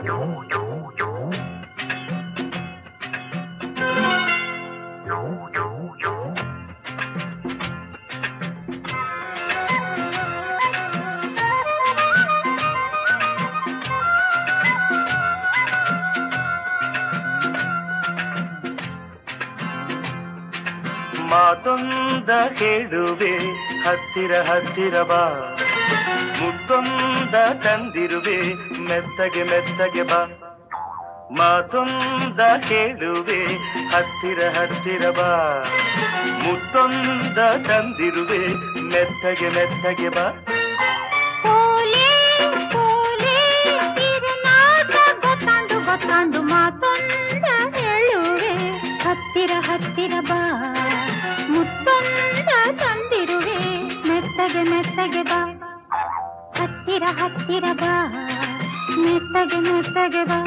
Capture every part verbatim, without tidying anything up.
ಮಾತೊಂದ ಹೇಳುವೆ ಹತ್ತಿರ ಹತ್ತಿರ ಬಾ, ಮುತ್ತೊಂದ ತಂದಿರುವೆ ಮೆತ್ತಗೆ ಮೆತ್ತಗೆ ಬಾ. ಮಾತೊಂದ ಹೇಳುವೆ ಹತ್ತಿರ ಹತ್ತಿರ ಬಾ, ಮುತ್ತೊಂದ ತಂದಿರುವೆ ಮೆತ್ತಗೆ ಮೆತ್ತಗೆ ಬಾ. ಗೊತ್ತಾಂಡು ಮಾತೊಂದ ಹೇಳುವೆ ಹತ್ತಿರ ಹತ್ತಿರ ಬಾ, ಮುತ್ತೊಂದ ತಂದಿರುವೆ ಮೆತ್ತಗೆ ಮೆತ್ತಗೆ ಬಾ. ಹತ್ತಿರ ಹತ್ತಿರ ಬಾ, ಮೆತ್ತಗೆ ಮೆತ್ತಗೆ ಬಾ.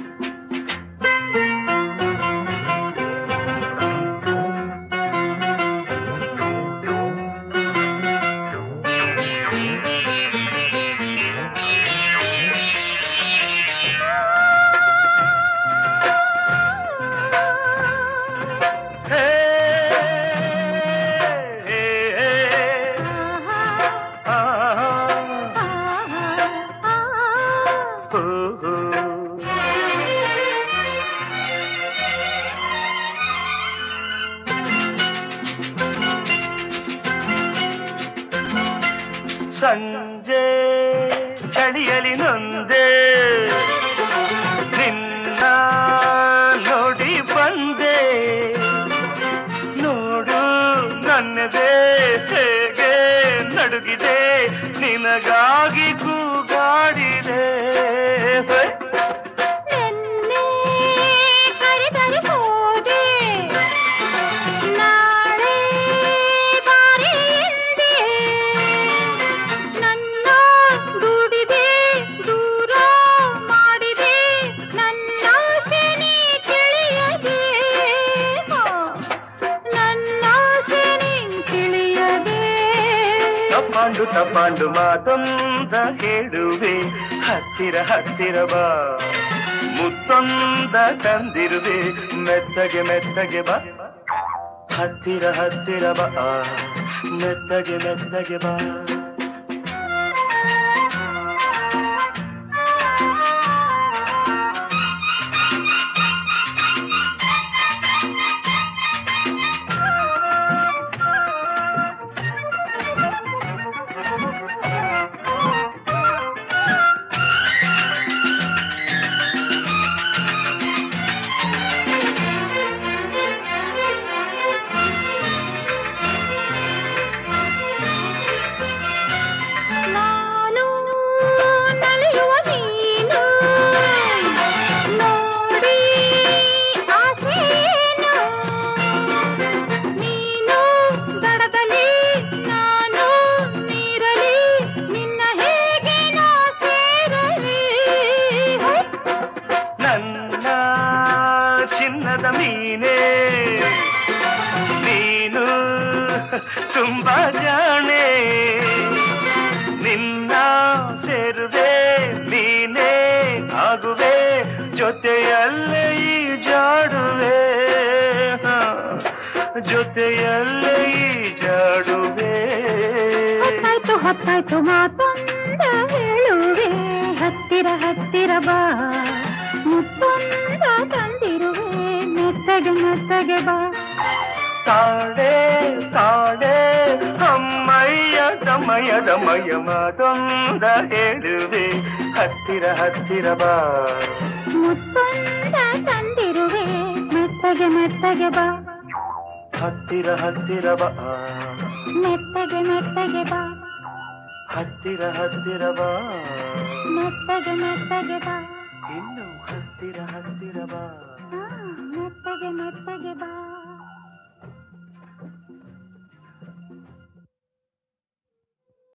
ಸಂಜೆ ಚಳಿಯಲಿ ನೊಂದೆ ನಿನ್ನ ನೋಡಿ ಬಂದೆ, ನೋಡು ನನ್ನದೇ ಹೇಗೆ ನಡುಗಿದೆ, ನಿನಗಾಗಿ ಕೂಗಾಡಿದೆ. ತಪ್ಪಾಂಡು ತಪ್ಪಾಂಡು ಮಾತೊಂದ ಹೇಳುವೆ ಹತ್ತಿರ ಹತ್ತಿರ ಬಾ, ಮುತ್ತೊಂದ ತಂದಿರುವೆ ಮೆತ್ತಗೆ ಮೆತ್ತಗೆ ಬಾ. ಹತ್ತಿರ ಹತ್ತಿರ ಬಾ, ಮೆತ್ತಗೆ ಮೆತ್ತಗೆ ಬಾ. ಚಿನ್ನದ ಮೀನೇ ನೀನು ತುಂಬಾ ಜಾಣೆ, ನಿನ್ನ ಸೇರುವೆ ನೀನೇ ಆಗುವೆ, ಜೊತೆಯಲ್ಲೇ ಈ ಜಾಡುವೆ, ಜೊತೆಯಲ್ಲೇ ಈ ಜಾಡುವೆ. ಹೊತ್ತಾಯ್ತು ಹೊತ್ತಾಯ್ತು ಮಾತೊಂದ ಹೇಳುವೆ ಹತ್ತಿರ ಹತ್ತಿರ ಬಾ, ಮುತ್ತೊಂದ ತಂದಿರುವೆ ಮೆತ್ತಗೆ ಮೆತ್ತಗೆ ಬಾ. ತಾಡೆ ತಾಡೆ ಅಮ್ಮಯ್ಯ ದಮಯ ದಮಯ ಮಾತೊಂದ ಹೇಳುವೆ ಹತ್ತಿರ ಹತ್ತಿರ ಬಾ, ಮುತ್ತೊಂದ ತಂದಿರುವೆ ಮೆತ್ತಗೆ ಮೆತ್ತಗೆ ಬಾ. ಹತ್ತಿರ ಹತ್ತಿರ ಬಾ, ಮೆತ್ತಗೆ ಮೆತ್ತಗೆ ಬಾ. ಹತ್ತಿರ ಹತ್ತಿರ ಬಾ, ಮೆತ್ತಗೆ ಮೆತ್ತಗೆ ಬಾ. ಇನ್ನು ಹತ್ತಿರ ಹತ್ತಿರ ಬಾ, ಮೆತ್ತಗೆ ಮೆತ್ತಗೆ ಬಾ.